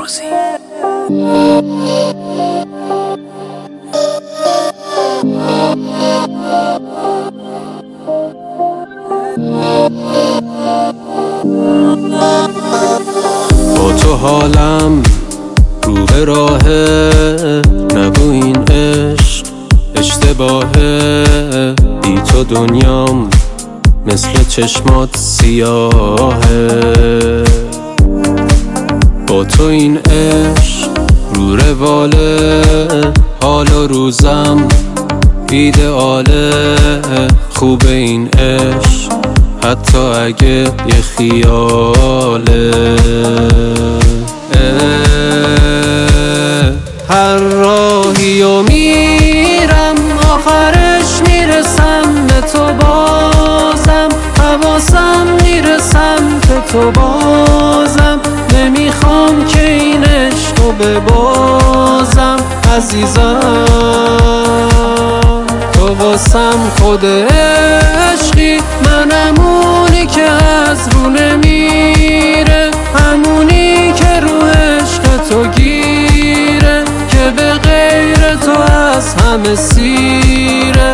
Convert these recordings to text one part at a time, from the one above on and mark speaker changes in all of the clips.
Speaker 1: روزی. با تو حالم رو به راهه، نگو این عشق اشتباهه، بی تو دنیام مثل چشمات سیاهه. با تو این عشق رو رواله، حال و روزم ایدئاله. خوب این عشق حتی اگه یه خیاله. هر راهی و میرم آخرش میرسم به تو، بازم حواسم میره سمت تو، بازم نمیخوام که این عشقو ببازم عزیزم. تو واسم خود عشقی، منم اونی که از رو نمیره، همونی که رو عشق تو گیره، که به غیر تو از همه سیره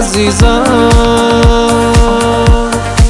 Speaker 1: عزیزم.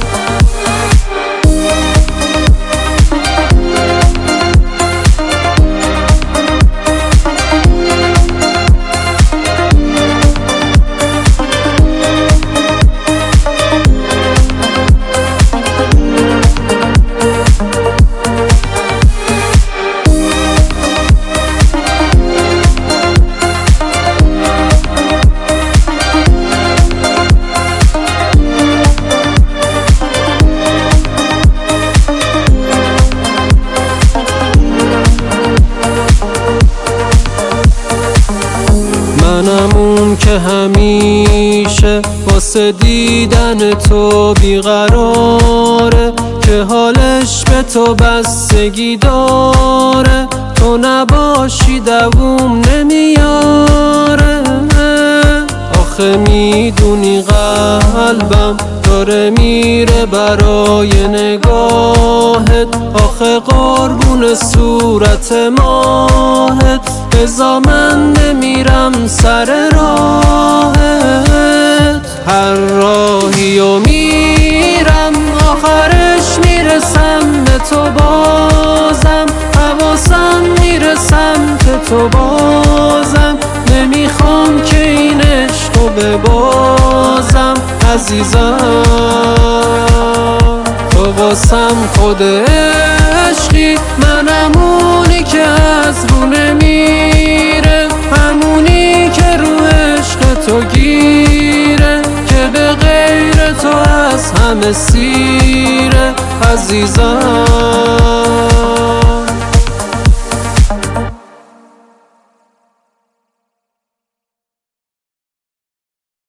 Speaker 1: منم اون که همیشه واسه دیدن تو بیقراره، که حالش به تو بستگی داره، تو نباشی دووم نمیاره. آخه میدونی قلبم داره میره برای نگاهت، آخه قربون صورت ماهت، بذار من نمیرم سر راهت. هر راهی و میرم آخرش میرسم به تو، بازم حواسم میره سمت تو، بازم نمیخوام که این عشقو ببازم عزیزم. تو واسم خود عشقی، منم اونی که از رو نمیره، همونی که رو عشق تو گیره، که به غیر تو از همه سیره عزیزم.